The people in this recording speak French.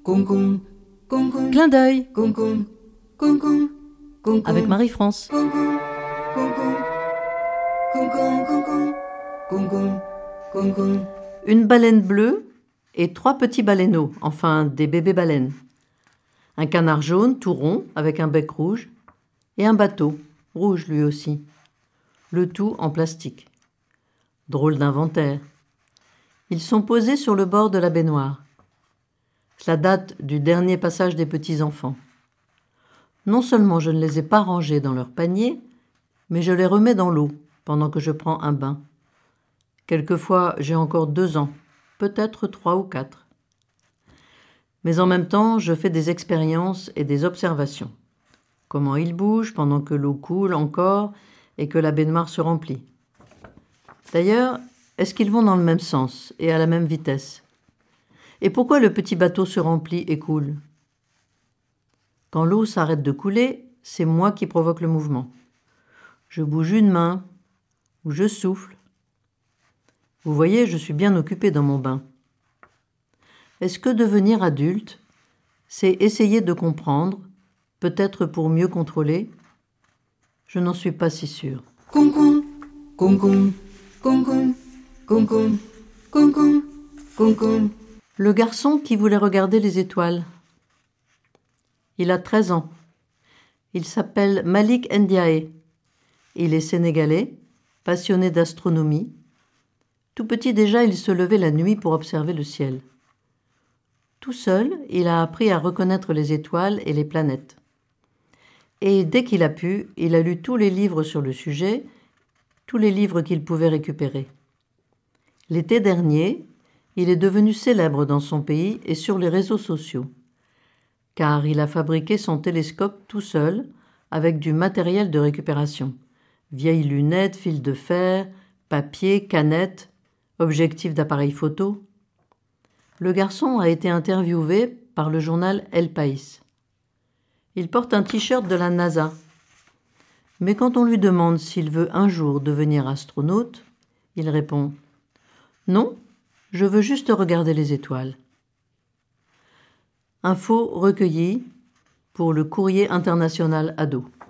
Concon, concon, Clin d'œil concon, concon, concon, avec Marie-France. concon, concon, concon, concon, concon, concon. Une baleine bleue et 3 petits baleineaux, enfin des bébés baleines. Un canard jaune tout rond avec un bec rouge et un bateau, rouge lui aussi. Le tout en plastique. Drôle d'inventaire. Ils sont posés sur le bord de la baignoire. Cela date du dernier passage des petits-enfants. Non seulement je ne les ai pas rangés dans leur panier, mais je les remets dans l'eau pendant que je prends un bain. Quelquefois, j'ai encore 2 ans, peut-être 3 ou 4. Mais en même temps, je fais des expériences et des observations. Comment ils bougent pendant que l'eau coule encore et que la baignoire se remplit. D'ailleurs, est-ce qu'ils vont dans le même sens et à la même vitesse ? Et pourquoi le petit bateau se remplit et coule ? Quand l'eau s'arrête de couler, c'est moi qui provoque le mouvement. Je bouge une main ou je souffle. Vous voyez, je suis bien occupée dans mon bain. Est-ce que devenir adulte, c'est essayer de comprendre, peut-être pour mieux contrôler ? Je n'en suis pas si sûre. Concon, concon, concon, concon, concon, concon. Le garçon qui voulait regarder les étoiles. Il a 13 ans. Il s'appelle Malik Ndiaye. Il est sénégalais, passionné d'astronomie. Tout petit déjà, il se levait la nuit pour observer le ciel. Tout seul, il a appris à reconnaître les étoiles et les planètes. Et dès qu'il a pu, il a lu tous les livres sur le sujet, tous les livres qu'il pouvait récupérer. L'été dernier, il est devenu célèbre dans son pays et sur les réseaux sociaux, car il a fabriqué son télescope tout seul avec du matériel de récupération. Vieilles lunettes, fils de fer, papier, canettes, objectifs d'appareil photo. Le garçon a été interviewé par le journal El País. Il porte un t-shirt de la NASA. Mais quand on lui demande s'il veut un jour devenir astronaute, il répond « Non, je veux juste regarder les étoiles. » Info recueillie pour le Courrier international ado.